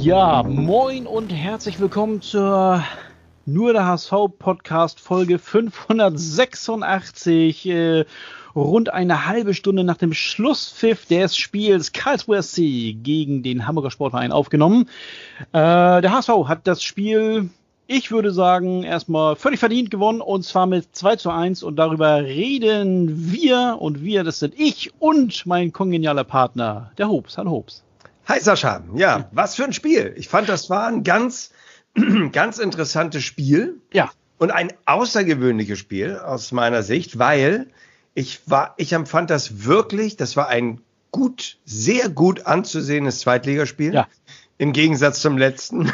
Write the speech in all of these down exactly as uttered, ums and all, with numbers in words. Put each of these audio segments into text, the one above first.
Ja, moin und herzlich willkommen zur Nur der H S V Podcast Folge fünfhundertsechsundachtzig. Äh, rund eine halbe Stunde nach dem Schlusspfiff des Spiels Karlsruhe S C gegen den Hamburger Sportverein aufgenommen. Äh, der H S V hat das Spiel, ich würde sagen, erstmal völlig verdient gewonnen, und zwar mit zwei zu eins, und darüber reden wir, und wir, das sind ich und mein kongenialer Partner, der Hobbs. Hallo Hobbs. Hi Sascha, ja, was für ein Spiel. Ich fand, das war ein ganz, ganz interessantes Spiel. Ja. Und ein außergewöhnliches Spiel aus meiner Sicht, weil ich war, ich empfand das wirklich, das war ein gut, sehr gut anzusehendes Zweitligaspiel. Ja. Im Gegensatz zum letzten.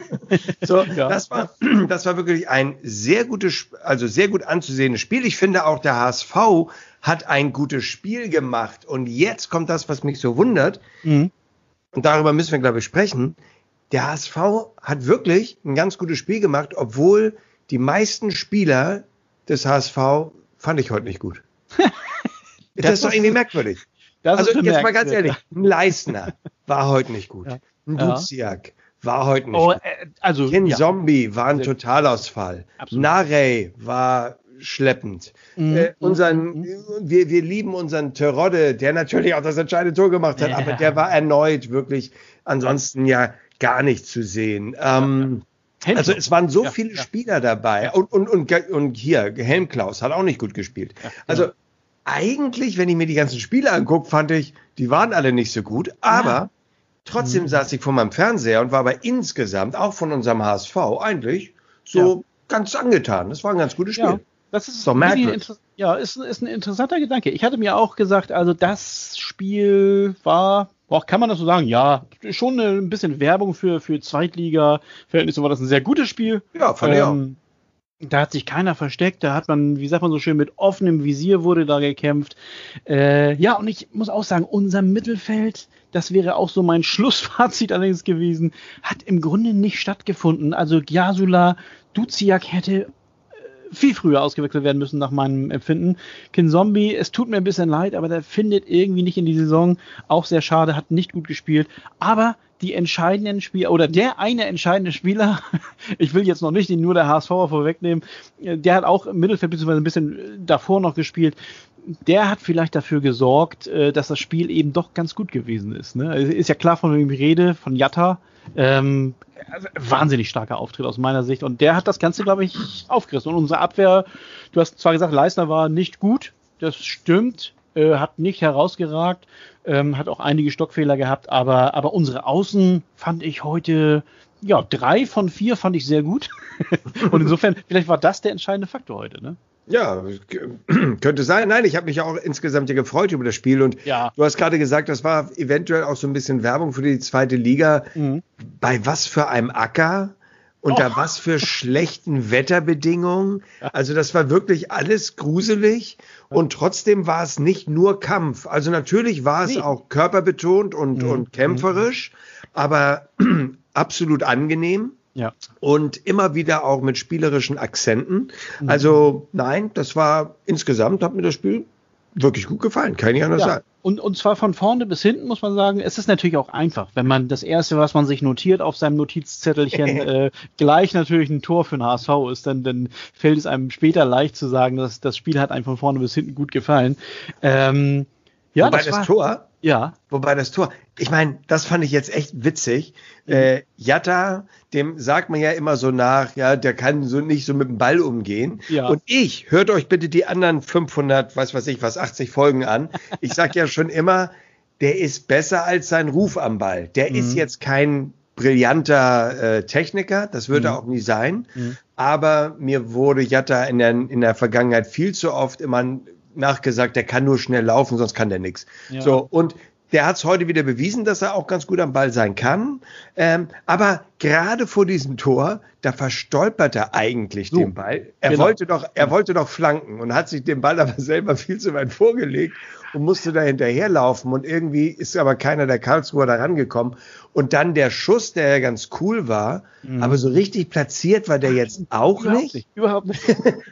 so, ja. das war, das war wirklich ein sehr gutes, also sehr gut anzusehendes Spiel. Ich finde auch, der H S V hat ein gutes Spiel gemacht. Und jetzt kommt das, was mich so wundert. Mhm. Und darüber müssen wir, glaube ich, sprechen. Der H S V hat wirklich ein ganz gutes Spiel gemacht, obwohl die meisten Spieler des H S V fand ich heute nicht gut. das, das ist doch irgendwie merkwürdig. Also jetzt mal ganz ehrlich, ein Leistner war heute nicht gut. Ja. Ein Duziak ja. war heute nicht oh, gut. Äh, also, Ken ja. Zombie war ein Totalausfall. Absolut. Narey war schleppend. Mhm. Äh, unseren, mhm. wir, wir lieben unseren Terodde, der natürlich auch das entscheidende Tor gemacht hat, ja. aber der war erneut wirklich ansonsten ja gar nicht zu sehen. Ähm, ja. Also es waren so ja. viele ja. Spieler dabei. Ja. Und, und, und, und hier, Helmklaus hat auch nicht gut gespielt. Ja. Also eigentlich, wenn ich mir die ganzen Spiele angucke, fand ich, die waren alle nicht so gut, aber ja. trotzdem mhm. saß ich vor meinem Fernseher und war aber insgesamt, auch von unserem H S V, eigentlich so ja. ganz angetan. Das war ein ganz gutes Spiel. Ja. Das ist doch merkwürdig. Ja, ist, ist ein interessanter Gedanke. Ich hatte mir auch gesagt, also das Spiel war, boah, kann man das so sagen? Ja, schon ein bisschen Werbung für, für Zweitliga-Verhältnisse, war das ein sehr gutes Spiel. Ja, fand ähm, ich auch. Da hat sich keiner versteckt, da hat man, wie sagt man so schön, mit offenem Visier wurde da gekämpft. Äh, ja, und ich muss auch sagen, unser Mittelfeld, das wäre auch so mein Schlussfazit allerdings gewesen, hat im Grunde nicht stattgefunden. Also Gyasula, Duziak hätte viel früher ausgewechselt werden müssen nach meinem Empfinden. Ken Zombie, es tut mir ein bisschen leid, aber der findet irgendwie nicht in die Saison. Auch sehr schade, hat nicht gut gespielt. Aber die entscheidenden Spieler, oder der eine entscheidende Spieler, ich will jetzt noch nicht den nur der H S V vorwegnehmen, der hat auch im Mittelfeld bzw. ein bisschen davor noch gespielt. Der hat vielleicht dafür gesorgt, dass das Spiel eben doch ganz gut gewesen ist. Ne? Ist ja klar, von wem ich rede, von Jatta. Ähm, also wahnsinnig starker Auftritt aus meiner Sicht, und der hat das Ganze, glaube ich, aufgerissen. Und unsere Abwehr, du hast zwar gesagt, Leistner war nicht gut, das stimmt, äh, hat nicht herausgeragt, ähm, hat auch einige Stockfehler gehabt, aber, aber unsere Außen fand ich heute, ja, drei von vier fand ich sehr gut. Und insofern, vielleicht war das der entscheidende Faktor heute, ne? Ja, könnte sein. Nein, ich habe mich auch insgesamt ja gefreut über das Spiel, und ja. du hast gerade gesagt, das war eventuell auch so ein bisschen Werbung für die zweite Liga. Mhm. Bei was für einem Acker, unter oh. was für schlechten Wetterbedingungen. Also das war wirklich alles gruselig, und trotzdem war es nicht nur Kampf. Also natürlich war es nee. auch körperbetont und, mhm. und kämpferisch, aber absolut angenehm. Ja. Und immer wieder auch mit spielerischen Akzenten. Mhm. Also nein, das war insgesamt, hat mir das Spiel wirklich gut gefallen, kann ich anders ja. sagen. Und, und zwar von vorne bis hinten, muss man sagen. Es ist natürlich auch einfach, wenn man das Erste, was man sich notiert auf seinem Notizzettelchen, äh, gleich natürlich ein Tor für den H S V ist, dann, dann fällt es einem später leicht zu sagen, dass das Spiel hat einem von vorne bis hinten gut gefallen. Ähm, ja, Wobei das, das war, Tor, ja. Wobei das Tor, ich meine, das fand ich jetzt echt witzig. Mhm. Äh, Jatta, dem sagt man ja immer so nach, ja, der kann so nicht so mit dem Ball umgehen. Ja. Und ich, hört euch bitte die anderen fünfhundert, was weiß ich was, achtzig Folgen an. Ich sag ja schon immer, der ist besser als sein Ruf am Ball. Der mhm. ist jetzt kein brillanter äh, Techniker, das wird mhm. er auch nie sein. Mhm. Aber mir wurde Jatta in der, in der Vergangenheit viel zu oft immer nachgesagt, der kann nur schnell laufen, sonst kann der nichts. Ja. So, und der hat es heute wieder bewiesen, dass er auch ganz gut am Ball sein kann. Ähm, aber gerade vor diesem Tor, da verstolpert er eigentlich so, den Ball. Er genau. wollte doch, er wollte doch flanken und hat sich den Ball aber selber viel zu weit vorgelegt und musste da hinterherlaufen. Und irgendwie ist aber keiner der Karlsruher da rangekommen. Und dann der Schuss, der ja ganz cool war, mhm. aber so richtig platziert war der jetzt auch überhaupt nicht. nicht. Überhaupt nicht.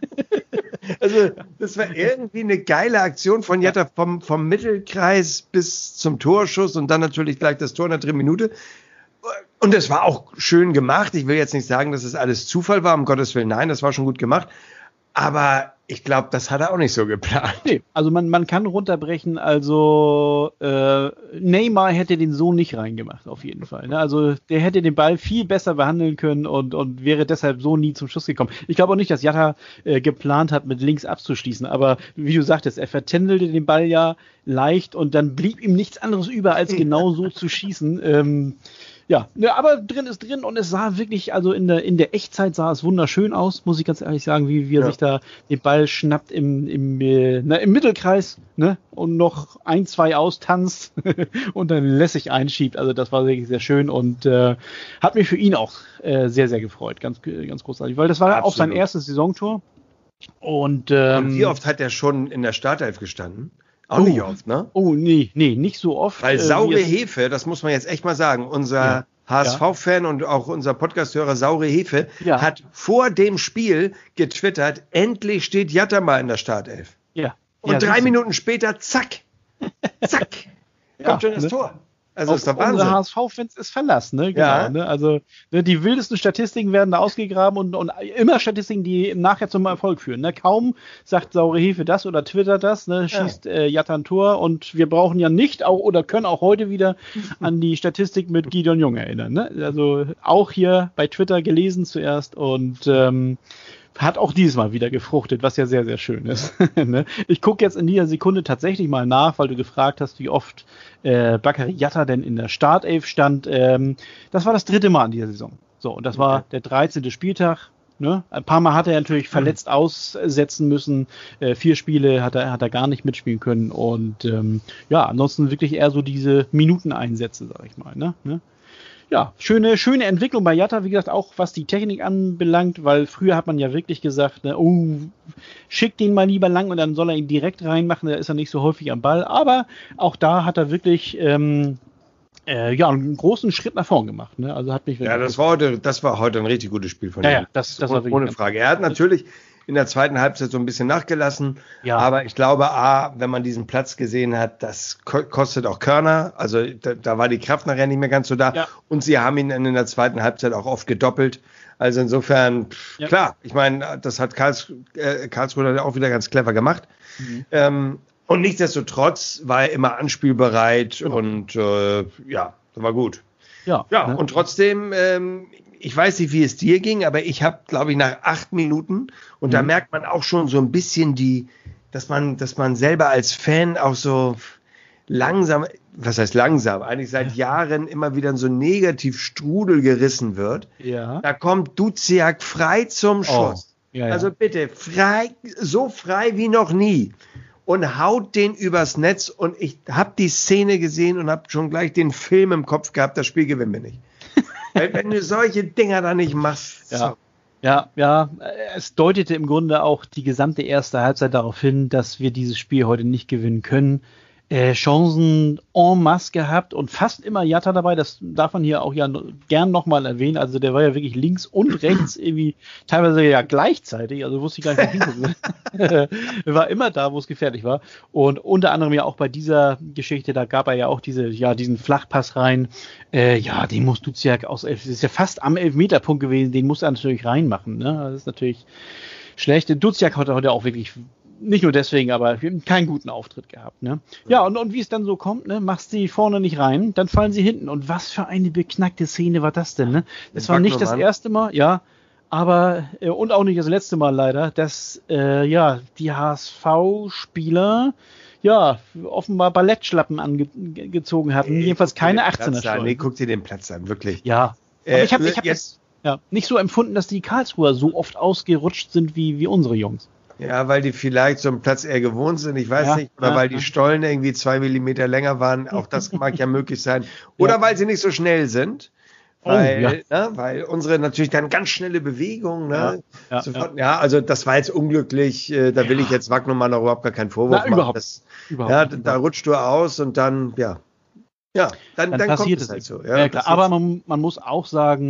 Also das war irgendwie eine geile Aktion von Jatta vom, vom Mittelkreis bis zum Torschuss und dann natürlich gleich das Tor in der dritten Minute. Und es war auch schön gemacht. Ich will jetzt nicht sagen, dass es alles Zufall war, um Gottes Willen. Nein, das war schon gut gemacht. Aber ich glaube, das hat er auch nicht so geplant. Nee, also man, man kann runterbrechen, also äh, Neymar hätte den so nicht reingemacht, auf jeden Fall. Ne? Also der hätte den Ball viel besser behandeln können und, und wäre deshalb so nie zum Schuss gekommen. Ich glaube auch nicht, dass Jatta äh, geplant hat, mit links abzuschließen, aber wie du sagtest, er vertändelte den Ball ja leicht und dann blieb ihm nichts anderes über, als genau so zu schießen. Ähm, Ja, ja, aber drin ist drin und es sah wirklich, also in der in der Echtzeit sah es wunderschön aus, muss ich ganz ehrlich sagen, wie, wie er ja. sich da den Ball schnappt im, im, äh, na, im Mittelkreis, ne, und noch ein, zwei austanzt und dann lässig einschiebt. Also das war wirklich sehr schön und äh, hat mich für ihn auch äh, sehr, sehr gefreut, ganz, ganz großartig, weil das war Absolut. auch sein erstes Saisontor. Und, ähm, und wie oft hat er schon in der Startelf gestanden? Auch oh, nicht oft, ne? Oh, nee, nee, nicht so oft. Weil saure äh, Hefe, das muss man jetzt echt mal sagen, unser ja, H S V-Fan ja. und auch unser Podcast-Hörer saure Hefe ja. hat vor dem Spiel getwittert, endlich steht Jatta mal in der Startelf. Ja. Und ja, drei Minuten später, zack, zack, ja, kommt schon das ne? Tor. Also ist der Wahnsinn. Unsere H S V-Fans ist Verlass, ne? Genau, ja. ne? Also ne, die wildesten Statistiken werden da ausgegraben und, und immer Statistiken, die nachher zum Erfolg führen. Ne? Kaum sagt saure Hefe das oder twittert das, ne? schießt ja. äh, Jatta ein Tor und wir brauchen ja nicht auch oder können auch heute wieder an die Statistik mit Gideon Jung erinnern. Ne? Also auch hier bei Twitter gelesen zuerst und ähm, hat auch dieses Mal wieder gefruchtet, was ja sehr, sehr schön ist. ne? Ich gucke jetzt in dieser Sekunde tatsächlich mal nach, weil du gefragt hast, wie oft äh, Bakary Jatta denn in der Startelf stand. Ähm, das war das dritte Mal in dieser Saison. So, und das war okay. der dreizehnte Spieltag. Ne? Ein paar Mal hat er natürlich verletzt mhm. aussetzen müssen. Äh, vier Spiele hat er, hat er gar nicht mitspielen können. Und ähm, ja, ansonsten wirklich eher so diese Minuteneinsätze, sag ich mal. Ne? Ne? Ja, schöne, schöne Entwicklung bei Jatta, wie gesagt, auch was die Technik anbelangt, weil früher hat man ja wirklich gesagt, ne, oh, schick den mal lieber lang und dann soll er ihn direkt reinmachen, da ist er nicht so häufig am Ball, aber auch da hat er wirklich ähm, äh, ja, einen großen Schritt nach vorn gemacht. Ne? Also hat mich ja, das war, heute, das war heute ein richtig gutes Spiel von ihm. Ja, ja, das, das war wirklich ohne Frage. Er hat natürlich in der zweiten Halbzeit so ein bisschen nachgelassen. Ja. Aber ich glaube, A, wenn man diesen Platz gesehen hat, das kostet auch Körner. Also da, da war die Kraft nachher nicht mehr ganz so da. Ja. Und sie haben ihn in der zweiten Halbzeit auch oft gedoppelt. Also insofern, ja. klar, ich meine, das hat Karls, äh, Karlsruhe auch wieder ganz clever gemacht. Mhm. Ähm, und nichtsdestotrotz war er immer anspielbereit genau. und äh, ja, das war gut. Ja, ja ne? Und trotzdem, ähm, ich weiß nicht, wie es dir ging, aber ich habe, glaube ich, nach acht Minuten und mhm. da merkt man auch schon so ein bisschen die, dass man, dass man selber als Fan auch so langsam, was heißt langsam, eigentlich seit Jahren immer wieder in so Negativstrudel gerissen wird. Ja. Da kommt Duziak frei zum Schuss. Oh. Ja, ja. Also bitte, frei, so frei wie noch nie. Und haut den übers Netz und ich habe die Szene gesehen und habe schon gleich den Film im Kopf gehabt, das Spiel gewinnen wir nicht. Weil wenn du solche Dinger da nicht machst. Ja. So. ja, ja, es deutete im Grunde auch die gesamte erste Halbzeit darauf hin, dass wir dieses Spiel heute nicht gewinnen können. Äh, Chancen en masse gehabt und fast immer Jatta dabei, das darf man hier auch ja gern nochmal erwähnen, also der war ja wirklich links und rechts irgendwie teilweise ja gleichzeitig, also wusste ich gar nicht, wo hingucken. War immer da, wo es gefährlich war und unter anderem ja auch bei dieser Geschichte, da gab er ja auch diese, ja, diesen Flachpass rein, äh, ja, den musst du ja aus, das ist ja fast am Elfmeterpunkt gewesen, den musst du natürlich reinmachen, ne, das ist natürlich schlecht. Duziak hat heute auch wirklich nicht nur deswegen, aber wir haben keinen guten Auftritt gehabt. Ne? Ja, und, und wie es dann so kommt, ne, machst sie vorne nicht rein, dann fallen sie hinten. Und was für eine beknackte Szene war das denn? Ne? Das war nicht das erste Mal, ja, aber äh, und auch nicht das letzte Mal leider, dass äh, ja die H S V-Spieler ja offenbar Ballettschlappen angezogen hatten. Ey, jedenfalls keine achtzehner. Nee, guck dir den Platz an, wirklich. Ja, aber äh, ich habe ich hab das ja, nicht so empfunden, dass die Karlsruher so oft ausgerutscht sind wie, wie unsere Jungs. Ja, weil die vielleicht so einen Platz eher gewohnt sind, ich weiß ja, nicht, oder ja, weil die Stollen irgendwie zwei Millimeter länger waren, auch das mag ja möglich sein. Oder ja. weil sie nicht so schnell sind, weil, oh, ja. ne, weil unsere natürlich dann ganz schnelle Bewegungen, ne, ja, ja, sofort, ja. ja, also das war jetzt unglücklich, äh, da will ja. ich jetzt Wagnumann noch überhaupt gar keinen Vorwurf Na, machen. Überhaupt, das, überhaupt, ja, überhaupt. Da rutscht du aus und dann, ja, ja, dann, dann, dann passiert kommt es halt so. Ja, ja, klar, aber man, man muss auch sagen,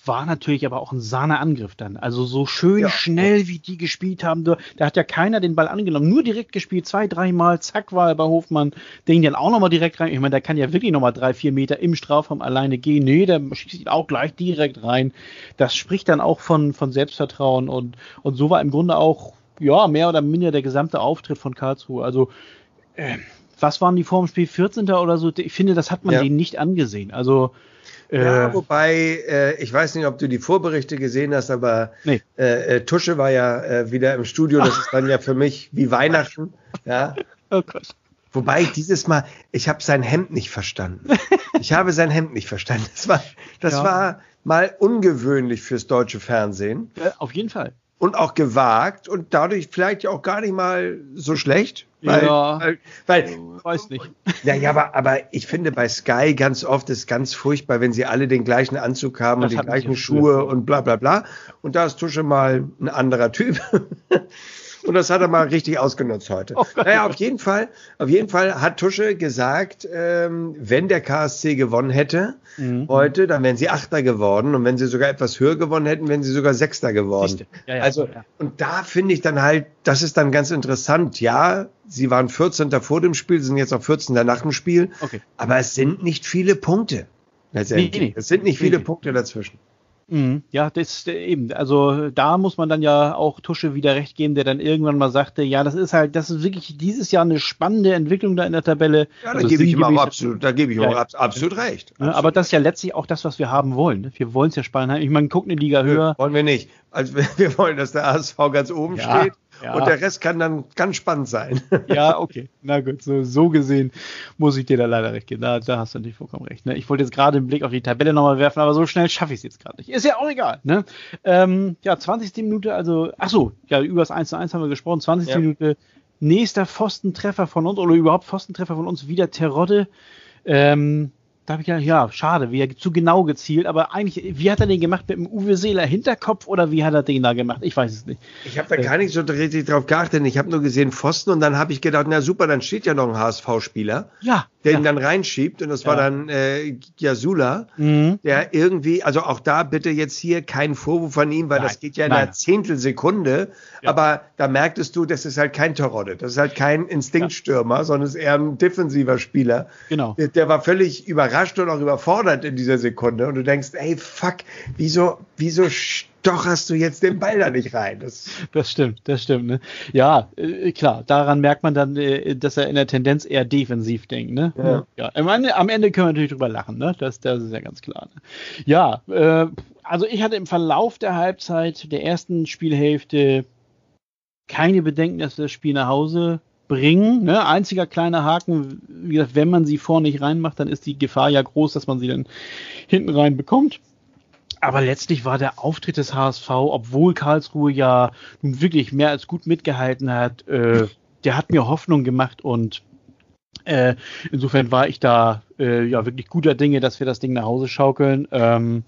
war natürlich aber auch ein Sahneangriff dann. Also so schön Ja. schnell, wie die gespielt haben. Da da hat ja keiner den Ball angenommen. Nur direkt gespielt, zwei, dreimal, zack, war er bei Hofmann. Den dann auch nochmal direkt rein. Ich meine, der kann ja wirklich nochmal drei, vier Meter im Strafraum alleine gehen. Nee, der schießt ihn auch gleich direkt rein. Das spricht dann auch von, von Selbstvertrauen. Und, und so war im Grunde auch, ja, mehr oder minder der gesamte Auftritt von Karlsruhe. Also, äh, was waren die vor dem Spiel? vierzehnter oder so? Ich finde, das hat man Ja. denen nicht angesehen. Also, Ja, äh, wobei, äh, ich weiß nicht, ob du die Vorberichte gesehen hast, aber Nee. äh, äh, Tusche war ja äh, wieder im Studio. Das ist dann ja für mich wie Weihnachten. Ja. oh Gott. Wobei ich dieses Mal, ich habe sein Hemd nicht verstanden. Ich habe sein Hemd nicht verstanden. Das war, das Ja. war mal ungewöhnlich fürs deutsche Fernsehen Ja, auf jeden Fall. und auch gewagt und dadurch vielleicht auch gar nicht mal so schlecht. Weil, Ja. weil, weil Weiß nicht. ja, ja, aber, aber ich finde bei Sky ganz oft ist ganz furchtbar, wenn sie alle den gleichen Anzug haben Das und die hatten sie gleichen ja Schuhe früher. und bla bla bla. Und da ist Tusche mal ein anderer Typ. Und das hat er mal richtig ausgenutzt heute. Oh Gott. Naja, auf jeden Fall, auf jeden Fall hat Tusche gesagt, ähm, wenn der K S C gewonnen hätte Mhm. heute, dann wären sie Achter geworden. Und wenn sie sogar etwas höher gewonnen hätten, wären sie sogar Sechster geworden. Siehste. Ja, ja, also, ja. und da finde ich dann halt, das ist dann ganz interessant. Ja, sie waren vierzehnter vor dem Spiel, sind jetzt auf vierzehnter nach dem Spiel. Okay. Aber es sind nicht viele Punkte. Letztendlich. Nee, nee. Es sind nicht viele Nee. Punkte dazwischen. Mhm. Ja, das äh, eben. Also da muss man dann ja auch Tusche wieder recht geben, der dann irgendwann mal sagte, ja, das ist halt, das ist wirklich dieses Jahr eine spannende Entwicklung da in der Tabelle. Ja, da Also gebe ich ihm auch sinngemäß- absolut, da gebe ich ihm Ja, auch ja. abs- absolut recht. Ne, aber das ist ja letztlich auch das, was wir haben wollen. Ne? Wir wollen es ja spannend haben. Ich meine, guck eine Liga höher. Wollen wir nicht. Also wir, wir wollen, dass der A S V ganz oben Ja, steht ja. und der Rest kann dann ganz spannend sein. Ja, okay. Na gut, so, so gesehen muss ich dir da leider recht geben. Da, da hast du natürlich vollkommen recht. Ne? Ich wollte jetzt gerade einen Blick auf die Tabelle nochmal werfen, aber so schnell schaffe ich es jetzt gerade nicht. Ist ja auch egal. Ne? Ähm, ja, zwanzigste Minute, also, ach so, ja, über das eins zu eins haben wir gesprochen. zwanzigste Ja. Minute, nächster Pfostentreffer von uns, oder überhaupt Pfostentreffer von uns, wieder Terodde. Ähm, da habe ich ja, ja, schade, wie er zu genau gezielt, aber eigentlich, wie hat er den gemacht mit dem Uwe Seeler Hinterkopf oder wie hat er den da gemacht? Ich weiß es nicht. Ich habe da gar nicht so richtig drauf geachtet. Ich habe nur gesehen Pfosten und dann habe ich gedacht, na super, dann steht ja noch ein H S V-Spieler, Ja. der ja. ihn dann reinschiebt und das war Ja. dann äh, Yasula, Mhm. der irgendwie, also auch da bitte jetzt hier kein Vorwurf an ihm, weil Nein, das geht ja in nein. einer Zehntelsekunde, Ja. aber da merktest du, das ist halt kein Terodde, das ist halt kein Instinktstürmer, sondern ist eher ein defensiver Spieler. Genau. Der, der war völlig überrascht und auch überfordert in dieser Sekunde und du denkst, ey, fuck, wieso, wieso stocherst du jetzt den Ball da nicht rein? Das, Das stimmt, das stimmt. Ne? Ja, äh, klar, daran merkt man dann, äh, dass er in der Tendenz eher defensiv denkt. Ne? Ja. Ja, am, Ende, am Ende können wir natürlich drüber lachen, ne? das, das ist ja ganz klar. Ne? Ja, äh, also ich hatte im Verlauf der Halbzeit der ersten Spielhälfte keine Bedenken, dass wir das Spiel nach Hause bringen. Ne? Einziger kleiner Haken, wie gesagt, wenn man sie vorne nicht reinmacht, dann ist die Gefahr ja groß, dass man sie dann hinten rein bekommt. Aber letztlich war der Auftritt des H S V, obwohl Karlsruhe ja nun wirklich mehr als gut mitgehalten hat, äh, der hat mir Hoffnung gemacht und äh, insofern war ich da äh, ja wirklich guter Dinge, dass wir das Ding nach Hause schaukeln. Ähm,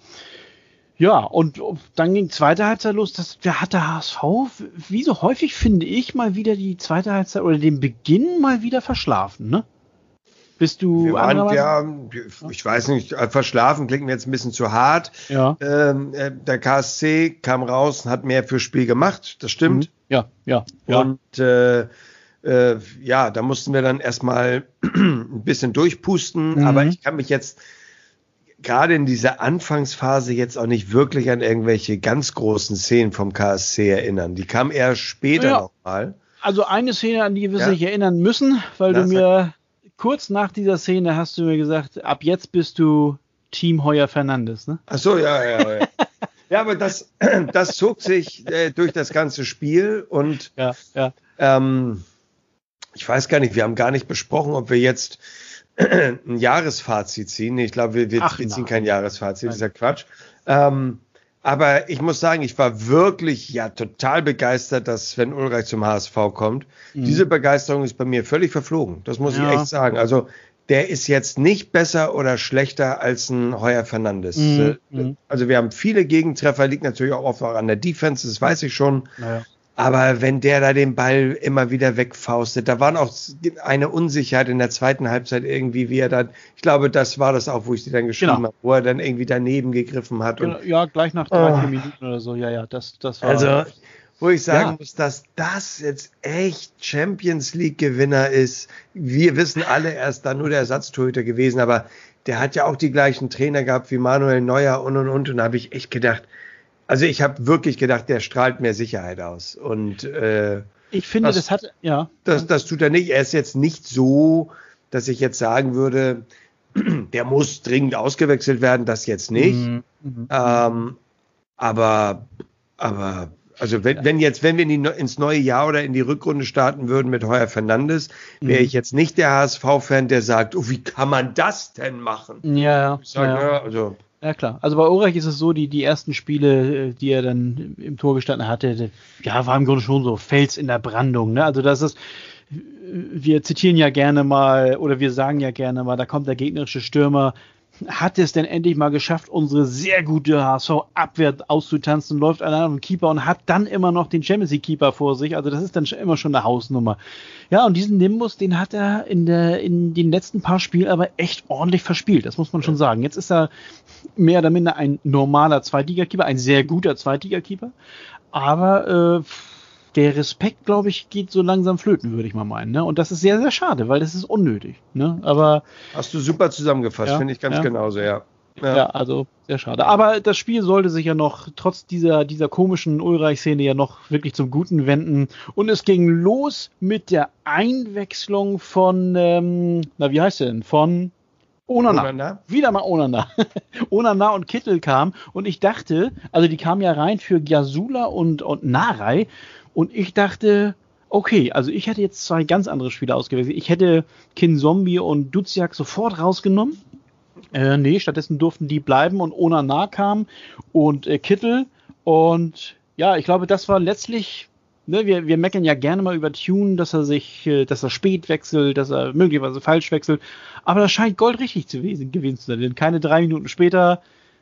ja, und dann ging zweite Halbzeit los. Das, da hat der H S V, wie so häufig finde ich, mal wieder die zweite Halbzeit oder den Beginn mal wieder verschlafen, ne? Bist du wir waren, andererseits- ja, ich weiß nicht, verschlafen klingt mir jetzt ein bisschen zu hart. Ja. Ähm, äh, der K S C kam raus und hat mehr fürs Spiel gemacht, das stimmt. Ja, ja, ja. Und äh, äh, ja, da mussten wir dann erstmal ein bisschen durchpusten, Mhm. aber ich kann mich jetzt gerade in dieser Anfangsphase jetzt auch nicht wirklich an irgendwelche ganz großen Szenen vom K S C erinnern. Die kamen eher später Ja. nochmal. Also eine Szene, an die wir Ja. sich erinnern müssen, weil Na, du mir kurz nach dieser Szene hast du mir gesagt, ab jetzt bist du Team Heuer Fernandes, ne? Ach so, ja, ja, ja. Ja, aber das, das zog sich äh, durch das ganze Spiel und Ja, ja. ähm, ich weiß gar nicht, wir haben gar nicht besprochen, ob wir jetzt ein Jahresfazit ziehen. Ich glaube, wir, wir, Ach, wir ziehen nein. kein Jahresfazit, Nein. das ist ja Quatsch. Ähm, aber ich muss sagen, ich war wirklich ja total begeistert, dass Sven Ulreich zum H S V kommt. Mhm. Diese Begeisterung ist bei mir völlig verflogen. Das muss Ja. ich echt sagen. Also der ist jetzt nicht besser oder schlechter als ein Heuer Fernandes. Mhm. Äh, Also wir haben viele Gegentreffer, liegt natürlich auch oft auch an der Defense, das weiß ich schon. Naja. Aber wenn der da den Ball immer wieder wegfaustet, da war auch eine Unsicherheit in der zweiten Halbzeit irgendwie, wie er dann, ich glaube, das war das auch, wo ich sie dann geschrieben genau. habe, wo er dann irgendwie daneben gegriffen hat. Und, ja, gleich nach drei, oh. vier Minuten oder so, ja, ja, das, das war... Also, wo ich sagen ja. muss, dass das jetzt echt Champions League-Gewinner ist. Wir wissen alle, er ist da nur der Ersatztorhüter gewesen, aber der hat ja auch die gleichen Trainer gehabt wie Manuel Neuer und und und. Und da habe ich echt gedacht, also ich habe wirklich gedacht, der strahlt mehr Sicherheit aus. Und äh, ich finde, das, das hat, ja. Das, das tut er nicht. Er ist jetzt nicht so, dass ich jetzt sagen würde, der muss dringend ausgewechselt werden, das jetzt nicht. Mhm. Mhm. Ähm, aber, aber, also wenn, wenn jetzt, wenn wir in die, ins neue Jahr oder in die Rückrunde starten würden mit Heuer Fernandes, wäre ich jetzt nicht der H S V-Fan, der sagt, oh, wie kann man das denn machen? Ja, ich sag, ja. ja, also. Ja, klar. Also bei Ulreich ist es so, die, die ersten Spiele, die er dann im Tor gestanden hatte, ja, war im Grunde schon so Fels in der Brandung, ne? Also das ist, wir zitieren ja gerne mal, oder wir sagen ja gerne mal, da kommt der gegnerische Stürmer, hat es denn endlich mal geschafft, unsere sehr gute H S V-Abwehr auszutanzen, läuft einer an den Keeper und hat dann immer noch den Champions League-Keeper vor sich. Also das ist dann immer schon eine Hausnummer. Ja, und diesen Nimbus, den hat er in der in den letzten paar Spielen aber echt ordentlich verspielt. Das muss man schon sagen. Jetzt ist er mehr oder minder ein normaler Zweitligakeeper, ein sehr guter Zweitligakeeper. Aber äh, der Respekt, glaube ich, geht so langsam flöten, würde ich mal meinen. Ne? Und das ist sehr, sehr schade, weil das ist unnötig. Ne? Aber hast du super zusammengefasst, ja, finde ich ganz ja. genauso, ja. ja. Ja, also sehr schade. Aber das Spiel sollte sich ja noch, trotz dieser, dieser komischen Ulreich-Szene, ja noch wirklich zum Guten wenden. Und es ging los mit der Einwechslung von, ähm, na, wie heißt der denn? Von Onana. Onana. Wieder mal Onana. Onana und Kittel kamen. Und ich dachte, also die kamen ja rein für Gyasula und, und Narei. Und ich dachte, okay, also ich hätte jetzt zwei ganz andere Spieler ausgewählt. Ich hätte Kinzombie und Duziak sofort rausgenommen. Äh, nee, stattdessen durften die bleiben und Onana kam und äh, Kittel. Und ja, ich glaube, das war letztlich, ne, wir, wir meckern ja gerne mal über Tune, dass er sich, äh, dass er spät wechselt, dass er möglicherweise falsch wechselt. Aber das scheint goldrichtig zu gewesen, gewesen zu sein. Denn keine drei Minuten später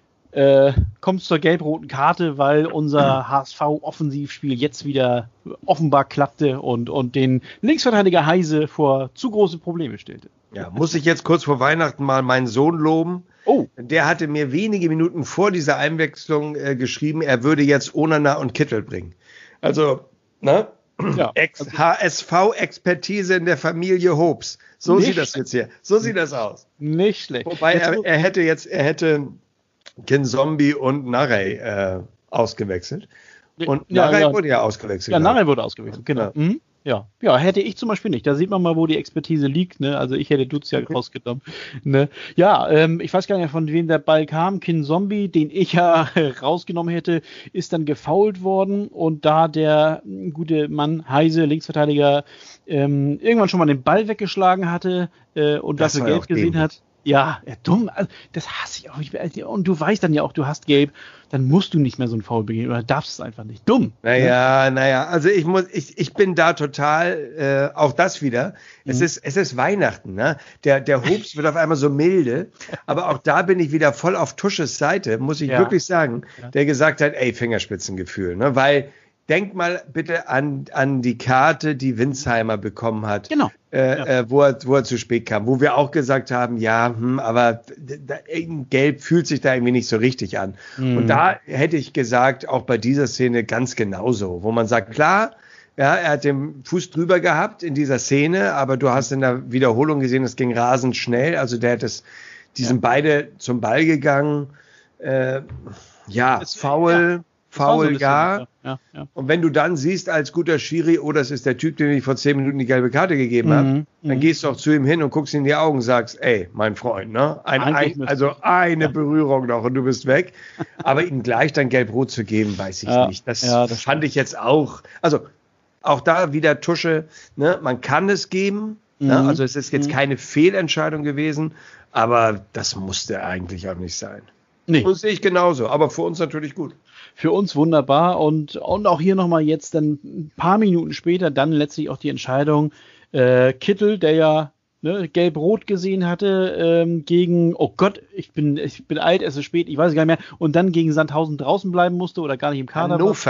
Äh, kommt es zur gelb-roten Karte, weil unser H S V-Offensivspiel jetzt wieder offenbar klappte und, und den Linksverteidiger Heise vor zu große Probleme stellte. Ja, muss ich jetzt kurz vor Weihnachten mal meinen Sohn loben. Oh. Der hatte mir wenige Minuten vor dieser Einwechslung äh, geschrieben, er würde jetzt Onana und Kittel bringen. Also, ne? Ja, Ex- also H S V-Expertise in der Familie Hobbs. So sieht das jetzt hier. So sieht das aus. Nicht schlecht. Wobei er, er hätte jetzt, er hätte Kinzombie und Narei äh, ausgewechselt. Und ja, Narei ja. wurde ja ausgewechselt. Ja, Narei wurde ausgewechselt, genau. Ja. Mhm. Ja. ja, hätte ich zum Beispiel nicht. Da sieht man mal, wo die Expertise liegt. Ne? Also ich hätte Duziak okay. rausgenommen. Ne? Ja, ähm, ich weiß gar nicht, von wem der Ball kam. Kinzombie, den ich ja rausgenommen hätte, ist dann gefoult worden. Und da der gute Mann Heise, Linksverteidiger, ähm, irgendwann schon mal den Ball weggeschlagen hatte äh, und das dafür gelb gesehen hat. Ja, ja, dumm. Also, das hasse ich auch. Und du weißt dann ja auch, du hast gelb, dann musst du nicht mehr so einen Foul begehen oder darfst es einfach nicht. Dumm. Naja, ne? naja, also ich muss, ich, ich bin da total, äh, auch das wieder. Mhm. Es ist, es ist Weihnachten, ne? Der, der Hobbs wird auf einmal so milde, aber auch da bin ich wieder voll auf Tusches Seite, muss ich ja. wirklich sagen, ja. der gesagt hat, ey, Fingerspitzengefühl, ne? Weil, denk mal bitte an, an die Karte, die Winsheimer bekommen hat. Genau. Äh, ja. äh, wo, er, wo er zu spät kam. Wo wir auch gesagt haben, ja, hm, aber da, Gelb fühlt sich da irgendwie nicht so richtig an. Mhm. Und da hätte ich gesagt, auch bei dieser Szene ganz genauso. Wo man sagt, klar, ja, er hat den Fuß drüber gehabt in dieser Szene, aber du hast in der Wiederholung gesehen, es ging rasend schnell. Also der hat es, die sind ja. beide zum Ball gegangen. Äh, ja, es, Foul. Ja. Foul, so ja. Ja, ja. Und wenn du dann siehst als guter Schiri, oh, das ist der Typ, dem ich vor zehn Minuten die gelbe Karte gegeben mhm, habe, dann mhm. gehst du auch zu ihm hin und guckst ihm in die Augen und sagst, ey, mein Freund, ne? Ein, ein, also eine ja. Berührung noch und du bist weg. Aber ihm gleich dann gelb-rot zu geben, weiß ich ja, nicht. Das, ja, das fand ich jetzt auch, also auch da wieder Tusche, ne? Man kann es geben, mhm. ne? Also es ist jetzt mhm. keine Fehlentscheidung gewesen, aber das musste eigentlich auch nicht sein. Nee. Das sehe ich genauso, aber für uns natürlich gut. Für uns wunderbar und, und auch hier nochmal jetzt dann ein paar Minuten später dann letztlich auch die Entscheidung, äh, Kittel, der ja ne, gelb-rot gesehen hatte, ähm, gegen, oh Gott, ich bin ich bin alt, es ist spät, ich weiß gar nicht mehr, und dann gegen Sandhausen draußen bleiben musste oder gar nicht im Kader Hannover. war.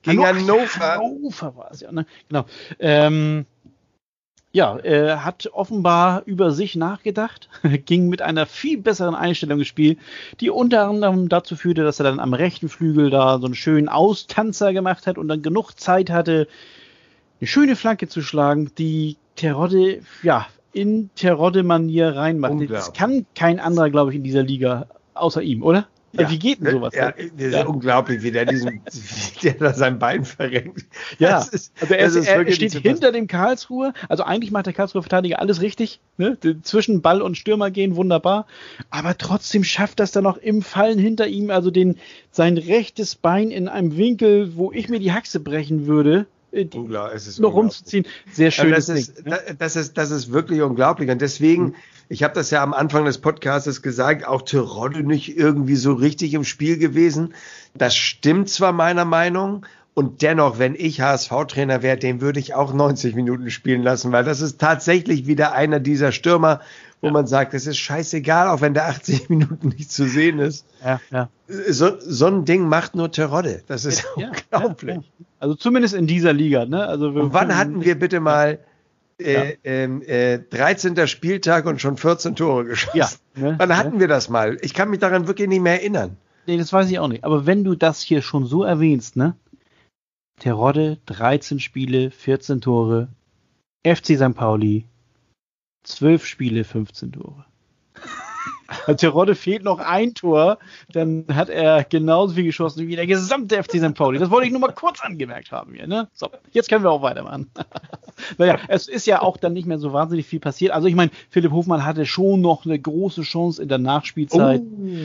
Gegen Hannover. Hannover war es ja, ne? Genau. Ähm, ja, er hat offenbar über sich nachgedacht, ging mit einer viel besseren Einstellung ins Spiel, die unter anderem dazu führte, dass er dann am rechten Flügel da so einen schönen Austanzer gemacht hat und dann genug Zeit hatte, eine schöne Flanke zu schlagen, die Terodde, ja, in Terodde-Manier reinmacht. Das kann kein anderer, glaube ich, in dieser Liga, außer ihm, oder? Ja, wie geht denn sowas? Ja, das ist ja unglaublich, wie der diesen, wie der da sein Bein verrenkt. Ja, das ist, also er, ist, ist er steht hinter dem Karlsruher, also eigentlich macht der Karlsruher Verteidiger alles richtig, ne? Zwischen Ball und Stürmer gehen wunderbar, aber trotzdem schafft das dann noch im Fallen hinter ihm, also den, sein rechtes Bein in einem Winkel, wo ich mir die Haxe brechen würde, es ist noch rumzuziehen. Sehr schön. Das ist, Ding, ne? das, ist, das ist wirklich unglaublich. Und deswegen, mhm. ich habe das ja am Anfang des Podcasts gesagt, auch Terodde nicht irgendwie so richtig im Spiel gewesen. Das stimmt zwar meiner Meinung, und dennoch, wenn ich H S V-Trainer wäre, den würde ich auch neunzig Minuten spielen lassen, weil das ist tatsächlich wieder einer dieser Stürmer, wo ja. man sagt, es ist scheißegal, auch wenn der achtzig Minuten nicht zu sehen ist. Ja, ja. So, so ein Ding macht nur Terodde. Das ist ja, unglaublich. Ja, ja. Also zumindest in dieser Liga. Ne? Also wir und wann hatten wir bitte mal äh, ja. äh, dreizehnter Spieltag und schon vierzehn Tore geschossen? Ja, ne? Wann hatten ja. wir das mal? Ich kann mich daran wirklich nicht mehr erinnern. Nee, das weiß ich auch nicht. Aber wenn du das hier schon so erwähnst, ne? Terodde, dreizehn Spiele, vierzehn Tore. F C Sankt Pauli, zwölf Spiele, fünfzehn Tore. Terodde fehlt noch ein Tor, dann hat er genauso viel geschossen wie der gesamte F C Sankt Pauli. Das wollte ich nur mal kurz angemerkt haben hier. Ne? So, jetzt können wir auch weitermachen. Naja, es ist ja auch dann nicht mehr so wahnsinnig viel passiert. Also ich meine, Philipp Hofmann hatte schon noch eine große Chance in der Nachspielzeit.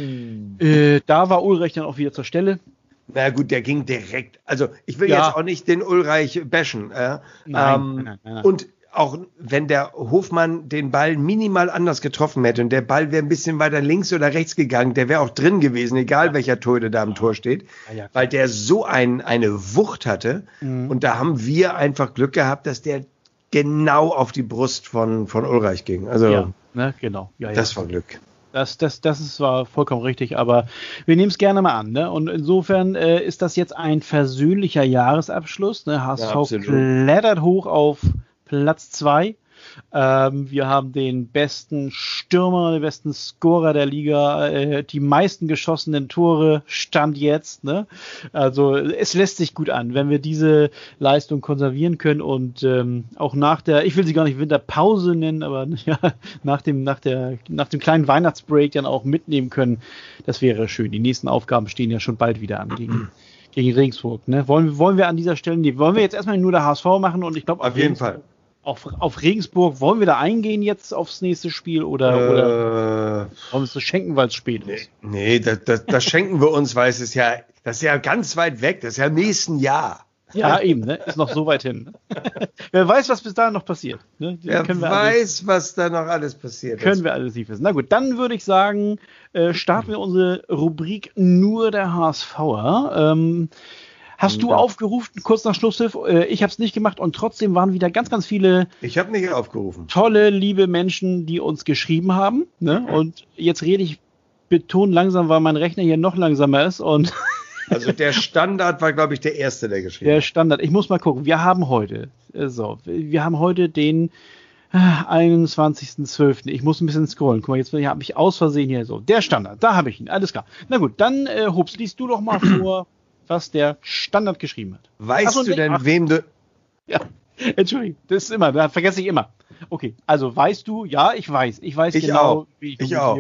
Oh. Äh, da war Ulreich dann auch wieder zur Stelle. Na gut, der ging direkt. Also ich will ja. jetzt auch nicht den Ulreich bashen. Äh, nein, ähm, nein, nein, nein. Und auch wenn der Hofmann den Ball minimal anders getroffen hätte und der Ball wäre ein bisschen weiter links oder rechts gegangen, der wäre auch drin gewesen, egal ja. welcher Torhüter da am Tor steht, ja, ja, weil der so ein, eine Wucht hatte. Mhm. Und da haben wir einfach Glück gehabt, dass der genau auf die Brust von, von Ulreich ging. Also ja, ne, genau. Ja, das war Glück. Das, das, das ist zwar vollkommen richtig, aber wir nehmen es gerne mal an. Ne? Und insofern äh, ist das jetzt ein versöhnlicher Jahresabschluss. Ne? H S V ja, klettert hoch auf Platz zwei. Ähm, wir haben den besten Stürmer, den besten Scorer der Liga, äh, die meisten geschossenen Tore Stand jetzt. Ne? Also es lässt sich gut an, wenn wir diese Leistung konservieren können und ähm, auch nach der, ich will sie gar nicht Winterpause nennen, aber ja, nach dem, nach der, nach dem kleinen Weihnachtsbreak dann auch mitnehmen können. Das wäre schön. Die nächsten Aufgaben stehen ja schon bald wieder an gegen, gegen Regensburg. Ne? Wollen, wollen wir an dieser Stelle, nee, wollen wir jetzt erstmal nur der H S V machen und ich glaube auf jeden Fall. Auf, auf Regensburg, wollen wir da eingehen jetzt aufs nächste Spiel oder, äh, oder wollen wir es das schenken, weil es spät ist? Nee, nee das, das, das schenken wir uns, weil es ist ja, das ist ja ganz weit weg, das ist ja im nächsten Jahr. Ja, eben, ne? Ist noch so weit hin. Ne? Wer weiß, was bis dahin noch passiert. Ne? Wer weiß, alles, was da noch alles passiert. Können ist. wir alles nicht wissen. Na gut, dann würde ich sagen, äh, starten wir unsere Rubrik nur der HSVer. Ähm, Hast du ja. aufgerufen, kurz nach Schlusspfiff? Ich habe es nicht gemacht und trotzdem waren wieder ganz, ganz viele Ich habe nicht aufgerufen. tolle, liebe Menschen, die uns geschrieben haben. Ne? Und jetzt rede ich betont langsam, weil mein Rechner hier noch langsamer ist. Und also der Standard war, glaube ich, der erste, der geschrieben hat. Der Standard. Ich muss mal gucken. Wir haben heute, so, wir haben heute den einundzwanzigsten zwölften Ich muss ein bisschen scrollen. Guck mal, jetzt habe ich aus Versehen hier so. Der Standard, da habe ich ihn. Alles klar. Na gut, dann äh, Hups, liest du doch mal vor, was der Standard geschrieben hat. Weißt so, du denn, ach, wem du... Ja, Entschuldigung, das ist immer, das vergesse ich immer. Okay, also weißt du, ja, ich weiß. Ich weiß ich genau, auch. wie ich, ich auch.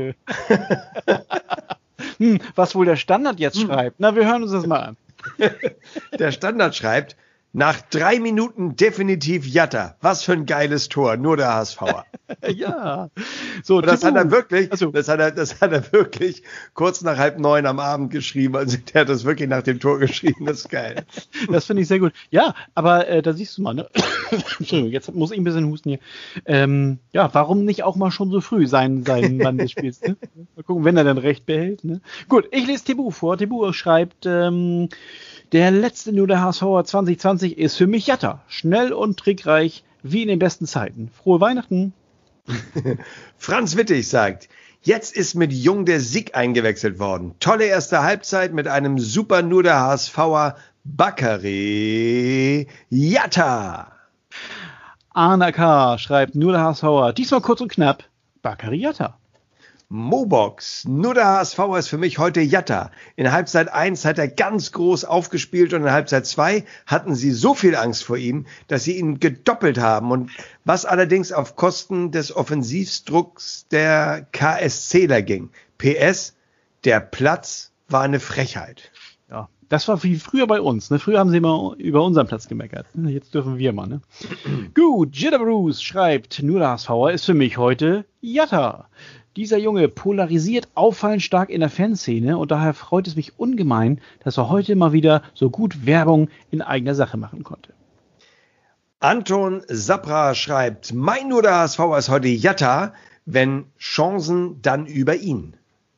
hm, was wohl der Standard jetzt hm. schreibt. Na, wir hören uns das mal an. Der Standard schreibt, nach drei Minuten definitiv Jatta. Was für ein geiles Tor, nur der HSVer. Ja. So, und das hat er wirklich, also. das hat er, das hat er wirklich kurz nach halb neun am Abend geschrieben. Also der hat das wirklich nach dem Tor geschrieben. Das ist geil. Das finde ich sehr gut. Ja, aber äh, da siehst du mal, ne? Entschuldigung, jetzt muss ich ein bisschen husten hier. Ähm, ja, warum nicht auch mal schon so früh sein, sein Mann des Spiels? Ne? Mal gucken, wenn er dann recht behält. Ne? Gut, ich lese Tebu vor. Tebu schreibt, ähm, der letzte nur der HSVer zwanzig zwanzig ist für mich Jatta. Schnell und trickreich, wie in den besten Zeiten. Frohe Weihnachten. Franz Wittig sagt, jetzt ist mit Jung der Sieg eingewechselt worden. Tolle erste Halbzeit mit einem super nur der HSVer Bakary Jatta. Arna K. schreibt, nur der HSVer. Diesmal kurz und knapp, Bakary Jatta. Mobox, nur der H S V ist für mich heute Jatta. In Halbzeit eins hat er ganz groß aufgespielt und in Halbzeit zwei hatten sie so viel Angst vor ihm, dass sie ihn gedoppelt haben. Und was allerdings auf Kosten des Offensivdrucks der KSCler ging. P S, der Platz war eine Frechheit. Ja, das war wie früher bei uns. Ne? Früher haben sie immer über unseren Platz gemeckert. Jetzt dürfen wir mal. Ne? Gut, Jitter Bruce schreibt, nur der HSVer ist für mich heute Jatta. Dieser Junge polarisiert auffallend stark in der Fanszene und daher freut es mich ungemein, dass er heute mal wieder so gut Werbung in eigener Sache machen konnte. Anton Sapra schreibt, mein nur der H S V ist heute Jatta, wenn Chancen, dann über ihn.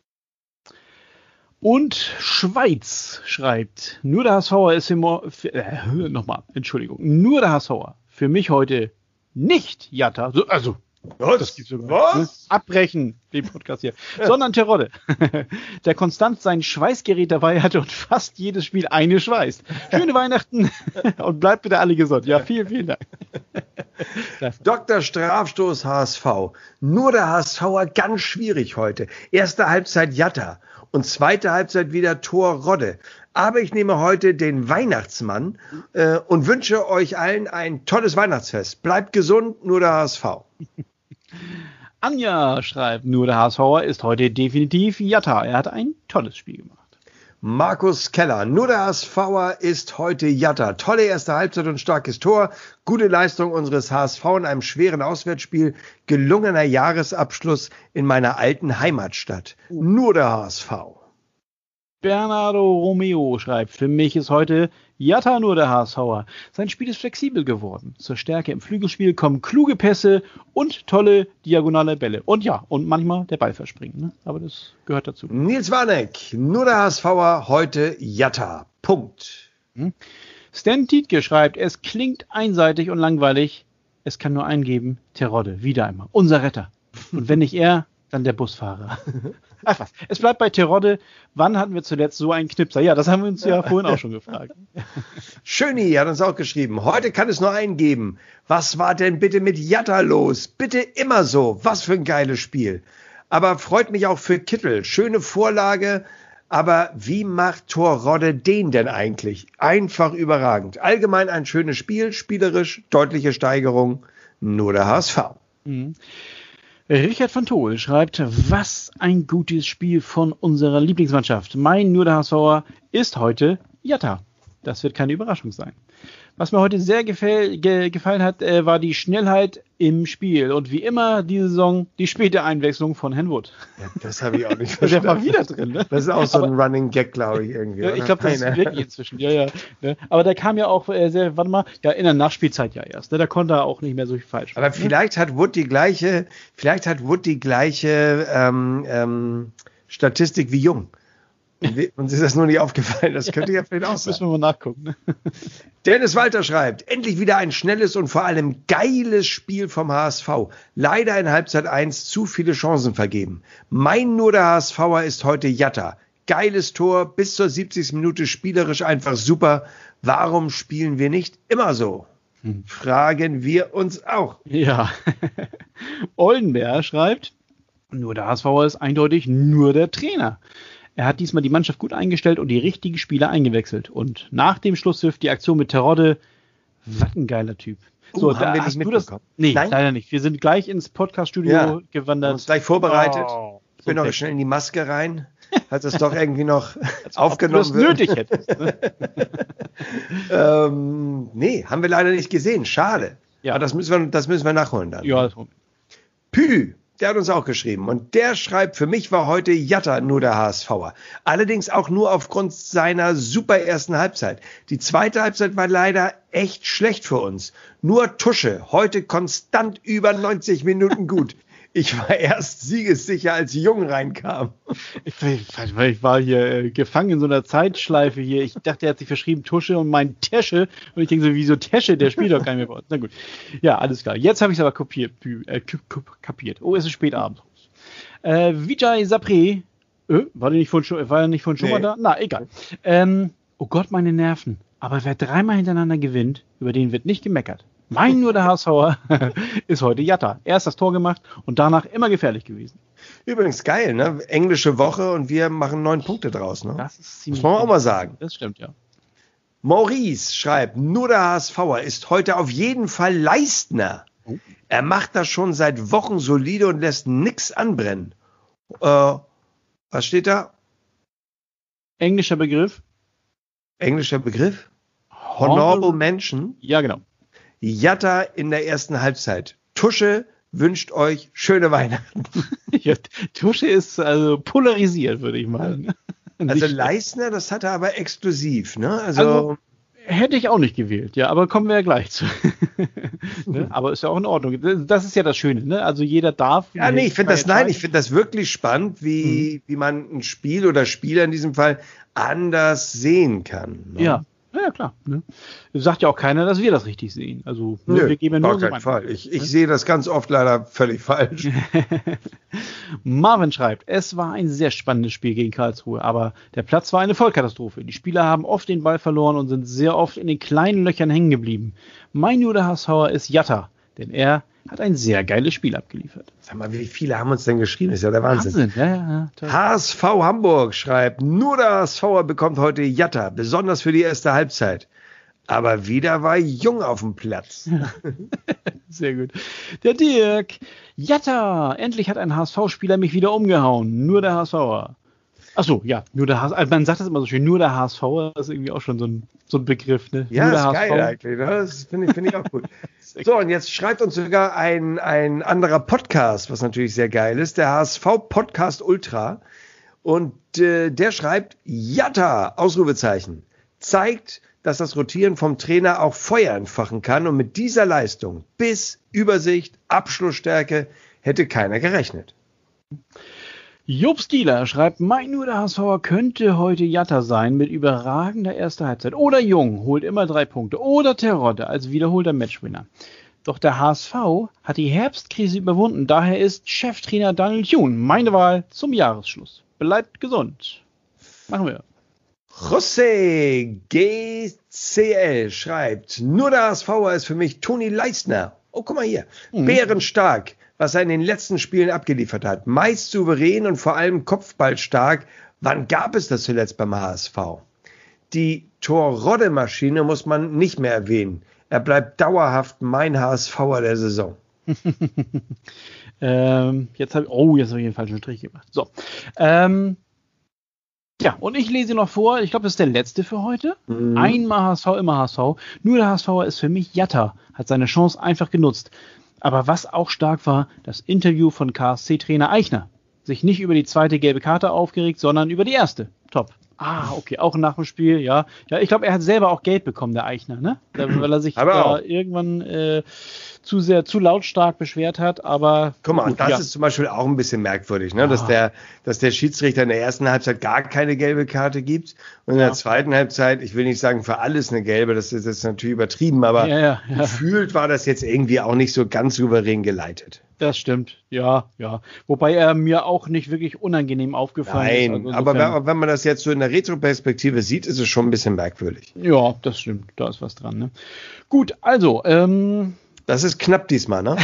Und Schweiz schreibt, nur der HSVer ist immer, äh, nochmal, Entschuldigung, nur der HSVer, für mich heute nicht Jatta, so, also, Was? Das gibt's sogar. Was? Abbrechen, den Podcast hier. Ja. Sondern Terodde, der konstant sein Schweißgerät dabei hatte und fast jedes Spiel eine schweißt. Schöne Weihnachten und bleibt bitte alle gesund. Ja, vielen, vielen Dank. Doktor Strafstoß H S V. Nur der HSVer ganz schwierig heute. Erste Halbzeit Jatta und zweite Halbzeit wieder Tor Rodde. Aber ich nehme heute den Weihnachtsmann äh, und wünsche euch allen ein tolles Weihnachtsfest. Bleibt gesund, nur der H S V. Anja schreibt, nur der HSVer ist heute definitiv Jatta. Er hat ein tolles Spiel gemacht. Markus Keller, nur der HSVer ist heute Jatta. Tolle erste Halbzeit und starkes Tor. Gute Leistung unseres H S V in einem schweren Auswärtsspiel. Gelungener Jahresabschluss in meiner alten Heimatstadt. Nur der H S V. Bernardo Romeo schreibt, für mich ist heute Jatta nur der HSVer. Sein Spiel ist flexibel geworden. Zur Stärke im Flügelspiel kommen kluge Pässe und tolle diagonale Bälle. Und ja, und manchmal der Ball verspringen. Ne? Aber das gehört dazu. Nils Warneck, nur der HSVer, heute Jatta. Punkt. Hm. Stan Tietke schreibt, es klingt einseitig und langweilig. Es kann nur einen geben, Terodde, wieder einmal. Unser Retter. Und wenn nicht er, dann der Busfahrer. Ach was, es bleibt bei Terodde. Wann hatten wir zuletzt so einen Knipser? Ja, das haben wir uns ja vorhin auch schon gefragt. Schöni hat uns auch geschrieben, heute kann es nur einen geben. Was war denn bitte mit Jatta los? Bitte immer so. Was für ein geiles Spiel. Aber freut mich auch für Kittel. Schöne Vorlage. Aber wie macht Tor Rodde den denn eigentlich? Einfach überragend. Allgemein ein schönes Spiel, spielerisch, deutliche Steigerung. Nur der H S V. Mhm. Richard van Tol schreibt, was ein gutes Spiel von unserer Lieblingsmannschaft. Mein nur der HSVer ist heute Jatta. Das wird keine Überraschung sein. Was mir heute sehr gefäll, ge, gefallen hat, äh, war die Schnellheit im Spiel. Und wie immer diese Saison die späte Einwechslung von Herrn Wood. Ja, das habe ich auch nicht verstanden. Der war wieder drin, ne? Das ist auch so Aber, ein Running Gag, glaube ich, irgendwie. Ja, ich glaube, das ist wirklich inzwischen. Ja, ja. Ne? Aber der kam ja auch äh, sehr, warte mal, ja, in der Nachspielzeit ja erst. Ne? Da konnte er auch nicht mehr so viel falsch machen. Aber vielleicht ne? hat Wood die gleiche, vielleicht hat Wood die gleiche ähm, ähm, Statistik wie Jung. Uns ist das nur nicht aufgefallen, das könnte ja, ja vielleicht auch sein. Müssen wir mal nachgucken. Ne? Dennis Walter schreibt, endlich wieder ein schnelles und vor allem geiles Spiel vom H S V. Leider in Halbzeit eins zu viele Chancen vergeben. Mein nur der HSVer ist heute Jatta. Geiles Tor, bis zur siebzigsten Minute spielerisch einfach super. Warum spielen wir nicht immer so? Hm. Fragen wir uns auch. Ja. Oldenberg schreibt, nur der HSVer ist eindeutig nur der Trainer. Er hat diesmal die Mannschaft gut eingestellt und die richtigen Spieler eingewechselt. Und nach dem Schlusspfiff die Aktion mit Terodde. Was ein geiler Typ. So, uh, haben da wir nicht mitbekommen? Das? Nee, Nein? leider nicht. Wir sind gleich ins Podcast-Studio ja. gewandert. Uns gleich vorbereitet. Oh, ich bin so noch schnell in die Maske rein, als es doch irgendwie noch aufgenommen wird. Ob du das nötig hättest. Ne? ähm, nee, haben wir leider nicht gesehen. Schade. Ja. Aber das müssen wir, das müssen wir nachholen dann. Ja, das Pü. Der hat uns auch geschrieben und der schreibt, für mich war heute Jatta nur der HSVer. Allerdings auch nur aufgrund seiner super ersten Halbzeit. Die zweite Halbzeit war leider echt schlecht für uns. Nur Tusche, heute konstant über neunzig Minuten gut. Ich war erst siegessicher, als Jung reinkam. Ich, ich war hier äh, gefangen in so einer Zeitschleife hier. Ich dachte, er hat sich verschrieben Tusche und mein Tesche. Und ich denke so, wieso Tesche? Der spielt doch gar nicht mehr bei uns. Na gut. Ja, alles klar. Jetzt habe ich es aber kopiert, äh, kapiert. Oh, es ist spät abends. Äh, Vijay Sapre. Äh, war der nicht vorhin schon, war der nicht vorhin schon nee. mal da? Na, egal. Ähm, oh Gott, meine Nerven. aber wer dreimal hintereinander gewinnt, über den wird nicht gemeckert. Mein nur der HSVer ist heute Jatta. Erst das Tor gemacht und danach immer gefährlich gewesen. Übrigens geil, ne? Englische Woche und wir machen neun Punkte draus, ne? Das ist ziemlich. Muss man auch mal sagen. Das stimmt, ja. Maurice schreibt, nur der HSVer ist heute auf jeden Fall Leistner. Oh. Er macht das schon seit Wochen solide und lässt nix anbrennen. Äh, was steht da? Englischer Begriff. Englischer Begriff? Honorable Mention? Ja, genau. Jatta in der ersten Halbzeit. Tusche wünscht euch schöne Weihnachten. Ja, Tusche ist also polarisiert, würde ich meinen. Also Leistner, das hat er aber exklusiv, ne? Also, also hätte ich auch nicht gewählt, ja, aber kommen wir ja gleich zu. Ne? Aber ist ja auch in Ordnung. Das ist ja das Schöne, ne? Also jeder darf. Ja, nee, ich finde das, nein, ich finde das wirklich spannend, wie, mhm. wie man ein Spiel oder Spieler in diesem Fall anders sehen kann. Ne? Ja. Ja, klar. Ne? Sagt ja auch keiner, dass wir das richtig sehen. Also Nö, wir geben ja nur gar keinen Fall. Ich, ich sehe das ganz oft leider völlig falsch. Marvin schreibt, es war ein sehr spannendes Spiel gegen Karlsruhe, aber der Platz war eine Vollkatastrophe. Die Spieler haben oft den Ball verloren und sind sehr oft in den kleinen Löchern hängen geblieben. Mein nur der HSVer ist Jatta, denn er hat ein sehr geiles Spiel abgeliefert. Sag mal, wie viele haben uns denn geschrieben? Das ist ja der Wahnsinn. Wahnsinn. Ja, ja, H S V Hamburg schreibt, nur der HSVer bekommt heute Jatta, besonders für die erste Halbzeit. Aber wieder war Jung auf dem Platz. Sehr gut. Der Dirk, Jatta, endlich hat ein H S V-Spieler mich wieder umgehauen. Nur der HSVer. Achso, ja, nur der H S V. Man sagt das immer so schön, nur der HSVer ist irgendwie auch schon so ein, so ein Begriff. Ne? Ja, nur das der ist geil eigentlich. Ne? Das finde ich, find ich auch gut. So, und jetzt schreibt uns sogar ein, ein anderer Podcast, was natürlich sehr geil ist, der H S V-Podcast Ultra. Und äh, der schreibt, Jatta, Ausrufezeichen, zeigt, dass das Rotieren vom Trainer auch Feuer entfachen kann. Und mit dieser Leistung, Biss, Übersicht, Abschlussstärke, hätte keiner gerechnet. Jobs Gieler schreibt, mein nur der HSVer könnte heute Jatta sein mit überragender erster Halbzeit. Oder Jung holt immer drei Punkte. Oder Terodde als wiederholter Matchwinner. Doch der H S V hat die Herbstkrise überwunden. Daher ist Cheftrainer Daniel Thune meine Wahl zum Jahresschluss. Bleibt gesund. Machen wir. José G C L schreibt, nur der HSVer ist für mich Toni Leistner. Oh, guck mal hier. Mhm. Bärenstark, was er in den letzten Spielen abgeliefert hat. Meist souverän und vor allem kopfballstark. Wann gab es das zuletzt beim H S V? Die Torrodde-Maschine muss man nicht mehr erwähnen. Er bleibt dauerhaft mein HSVer der Saison. ähm, jetzt habe oh, jetzt habe ich einen falschen Strich gemacht. So. Ähm, ja, und ich lese noch vor, ich glaube, das ist der letzte für heute. Mhm. Einmal H S V, immer H S V. Nur der HSVer ist für mich Jatta, hat seine Chance einfach genutzt. Aber was auch stark war, das Interview von K S C-Trainer Eichner. Sich nicht über die zweite gelbe Karte aufgeregt, sondern über die erste. Top. Ah, okay, auch nach dem Spiel, ja. Ja, ich glaube, er hat selber auch Geld bekommen, der Eichner, ne? Weil er sich da irgendwann äh, zu sehr, zu lautstark beschwert hat, aber. Guck mal, gut, das ja. ist zum Beispiel auch ein bisschen merkwürdig, ne? Ah. Dass der, dass der Schiedsrichter in der ersten Halbzeit gar keine gelbe Karte gibt und in ja. der zweiten Halbzeit, ich will nicht sagen für alles eine gelbe, das ist jetzt natürlich übertrieben, aber ja, ja, ja. gefühlt war das jetzt irgendwie auch nicht so ganz souverän geleitet. Das stimmt, ja, ja. Wobei er mir auch nicht wirklich unangenehm aufgefallen Nein, ist. Nein, also aber wenn, wenn man das jetzt so in der Retroperspektive sieht, ist es schon ein bisschen merkwürdig. Ja, das stimmt, da ist was dran, ne? Gut, also, ähm... das ist knapp diesmal, ne?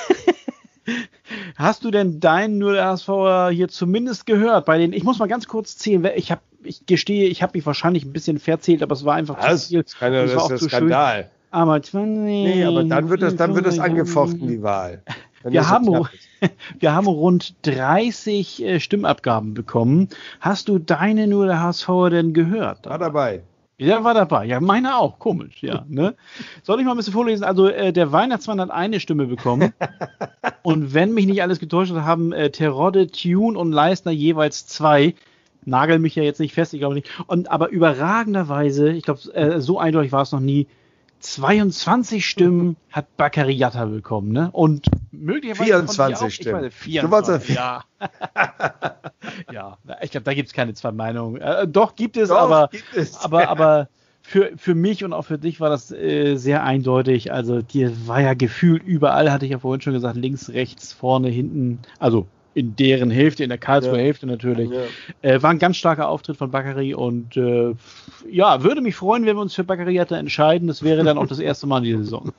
Hast du denn deinen nur der HSVer hier zumindest gehört? Bei den, ich muss mal ganz kurz zählen, ich habe, ich gestehe, ich habe mich wahrscheinlich ein bisschen verzählt, aber es war einfach das zu viel. Ist keine, das, das ist der Skandal. Schön. Aber zwanzig, nee, aber dann wird das, dann wird das angefochten, die Wahl. Wir haben, so wir haben rund dreißig äh, Stimmabgaben bekommen. Hast du deine nur der HSVer denn gehört? War dabei. Ja, war dabei. Ja, meine auch. Komisch, ja. Ne? Soll ich mal ein bisschen vorlesen? Also äh, der Weihnachtsmann hat eine Stimme bekommen. Und wenn mich nicht alles getäuscht hat, haben äh, Terodde, Thune und Leistner jeweils zwei. Nagel mich ja jetzt nicht fest, ich glaube nicht. Und aber überragenderweise, ich glaube, äh, so eindeutig war es noch nie, zweiundzwanzig Stimmen hat Bakary Jatta bekommen, ne? Und möglicherweise vierundzwanzig Stimmen. Weiß, vierundzwanzig, ja. Ja, ich glaube, da gibt es keine zwei Meinungen. Äh, doch, gibt es, doch, aber, gibt es. aber, aber für, für mich und auch für dich war das äh, sehr eindeutig. Also, dir war ja gefühlt überall, hatte ich ja vorhin schon gesagt, links, rechts, vorne, hinten, also in deren Hälfte, in der Karlsruher ja. Hälfte natürlich. Ja. Äh, war ein ganz starker Auftritt von Bakkeri und äh, ja, würde mich freuen, wenn wir uns für Bakkeri Jatta entscheiden. Das wäre dann auch das erste Mal in dieser Saison.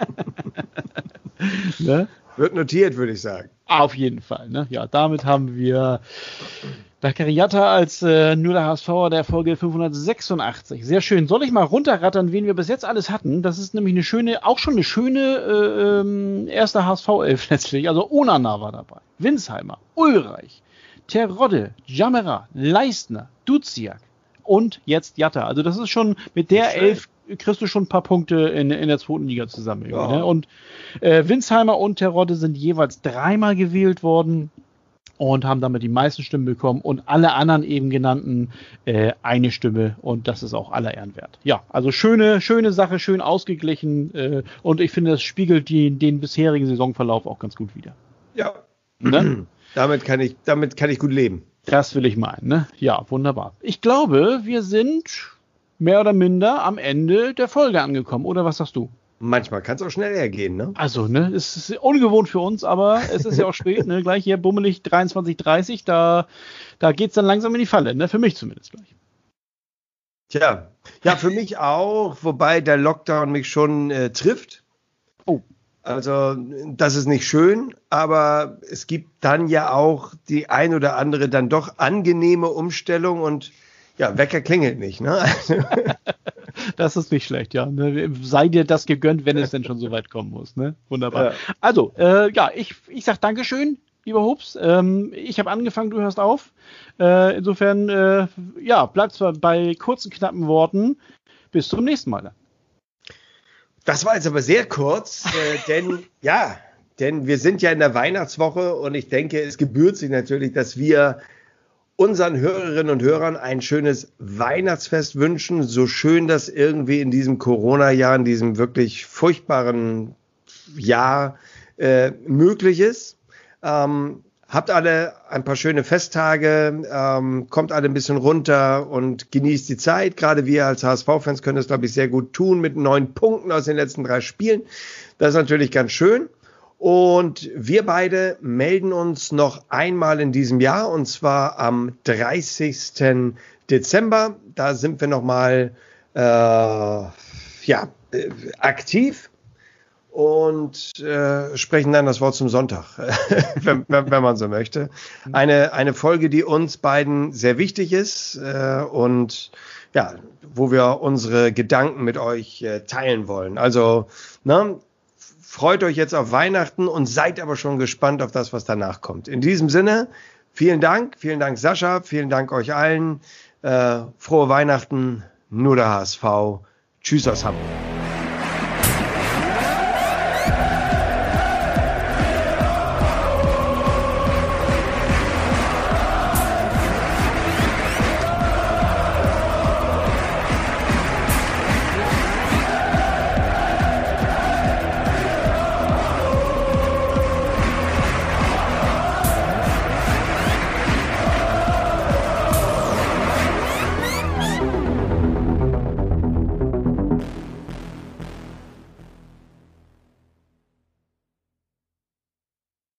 Ne? Wird notiert, würde ich sagen. Auf jeden Fall. Ne? Ja, damit haben wir Bakkeri Jatta als äh, nur der H S V der Folge fünfhundertsechsundachtzig. Sehr schön. Soll ich mal runterrattern, wen wir bis jetzt alles hatten? Das ist nämlich eine schöne, auch schon eine schöne äh, ähm, erste H S V-Elf letztlich. Also Onana war dabei, Winsheimer, Ulreich, Terodde, Jamera, Leistner, Duziak und jetzt Jatta. Also das ist schon, mit der Elf kriegst du schon ein paar Punkte in, in der zweiten Liga zusammen. Ja. Ne? Und äh, Winsheimer und Terodde sind jeweils dreimal gewählt worden und haben damit die meisten Stimmen bekommen und alle anderen eben genannten äh, eine Stimme und das ist auch aller Ehren wert. Ja, also schöne, schöne Sache, schön ausgeglichen äh, und ich finde, das spiegelt die, den bisherigen Saisonverlauf auch ganz gut wider. Ja, ne? damit, kann ich, damit kann ich gut leben. Das will ich meinen, ne? Ja, wunderbar. Ich glaube, wir sind mehr oder minder am Ende der Folge angekommen, oder was sagst du? Manchmal kann es auch schneller gehen, ne? Also, ne, es ist ungewohnt für uns, aber es ist ja auch spät, ne? Gleich hier bummelig dreiundzwanzig Uhr dreißig, da, da geht's dann langsam in die Falle, ne? Für mich zumindest gleich. Tja, ja, für mich auch, wobei der Lockdown mich schon äh, trifft. Oh. Also, das ist nicht schön, aber es gibt dann ja auch die ein oder andere dann doch angenehme Umstellung und ja, Wecker klingelt nicht, ne? Das ist nicht schlecht, ja. Sei dir das gegönnt, wenn es denn schon so weit kommen muss, ne? Wunderbar. Ja. Also, äh, ja, ich, ich sag Dankeschön, lieber Hups. Ähm, ich habe angefangen, du hörst auf. Äh, insofern, äh, ja, bleibt's bei kurzen, knappen Worten. Bis zum nächsten Mal. Das war jetzt aber sehr kurz, äh, denn, ja, denn wir sind ja in der Weihnachtswoche und ich denke, es gebührt sich natürlich, dass wir unseren Hörerinnen und Hörern ein schönes Weihnachtsfest wünschen, so schön das irgendwie in diesem Corona-Jahr, in diesem wirklich furchtbaren Jahr äh, möglich ist. Ähm, habt alle ein paar schöne Festtage, ähm, kommt alle ein bisschen runter und genießt die Zeit. Gerade wir als H S V-Fans können das, glaube ich, sehr gut tun mit neun Punkten aus den letzten drei Spielen. Das ist natürlich ganz schön. Und wir beide melden uns noch einmal in diesem Jahr und zwar am dreißigsten Dezember. Da sind wir nochmal äh, ja, äh, aktiv und äh, sprechen dann das Wort zum Sonntag, wenn, wenn man so möchte. Eine, eine Folge, die uns beiden sehr wichtig ist äh, und ja, wo wir unsere Gedanken mit euch äh, teilen wollen. Also, ne? Freut euch jetzt auf Weihnachten und seid aber schon gespannt auf das, was danach kommt. In diesem Sinne, vielen Dank, vielen Dank Sascha, vielen Dank euch allen. Äh, frohe Weihnachten, nur der H S V. Tschüss aus Hamburg.